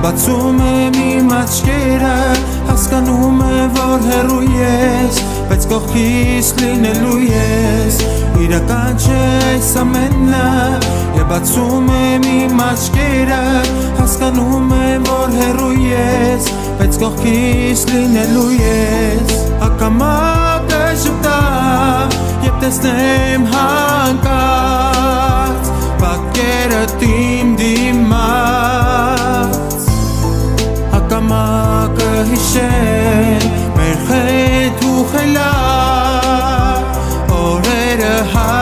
բացում եմ իմ աչքերը, հասկանում եմ, որ հեռու ես, բայց կողքիս լինելու ես, իրական չէ այս ամենը, և բացում եմ իմ աչքերը, հասկանում եմ, որ հեռու ես, բայց կողքիս լինելու ես, ակամա կժպտա, և տեսնեմ հանկարծ, պատկերդ իմ դիմաց, ակամա կհիշեմ, մեր հետ ու խելար, օրերը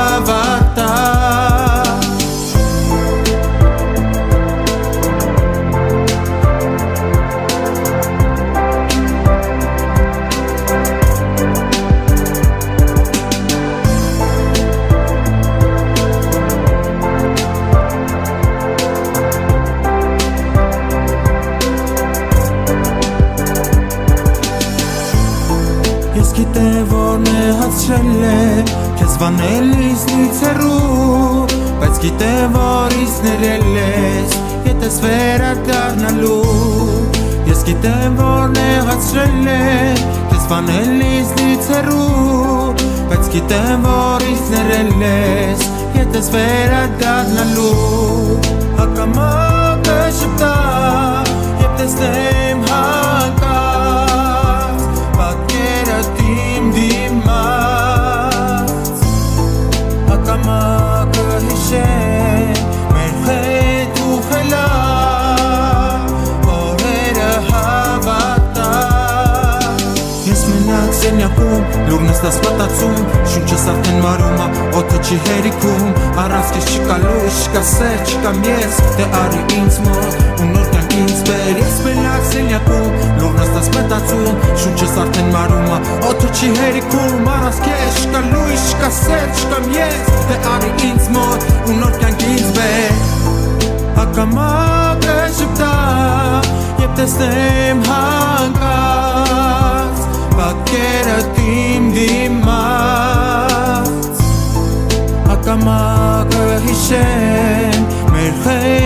հավատար, Ես գիտեմ, որ նեղացրել եմ, քեզ վանել ինձնից հեռու, բայց գիտեմ, որ ինձ ներել ես, ետ ես վերադառնալու, ես գիտեմ, որ նեղացրել եմ, քեզ վանել ինձնից հեռու, բայց գիտեմ, որ ինձ ներել ես, ետ ես վերադառնալու, ակամա կժպտա, և տեսնեմ հանկարծ, պատկերդ իմ դիմաց, ակամա կհիշեմ, մեր հետ ու խելար, օրերը հավատար, ես մենակ սենյակում, լուր նստած մտածում, շունչս արդեն մարում ա, օդը չի հերիքում, առանց քեզ չկա լույս, չկա սեր, չկա մյուս, դե արի ինձ մոտ, ու նոր կյանք ինձ բեր, ես մենակ սենյակում, լուր նստած մտածում, շունչս արդեն մարում ա, օդը չի հերիքում, առանց քեզ չկա լույս, չկա սեր, չկա մյուս, դե արի ինձ մոտ, ու նոր կյանք ինձ բեր, ակամա կժպտա, և տեսնեմ հանկարծ, պատկերդ իմ դիմաց, ակամա կհիշեմ, մեր հետ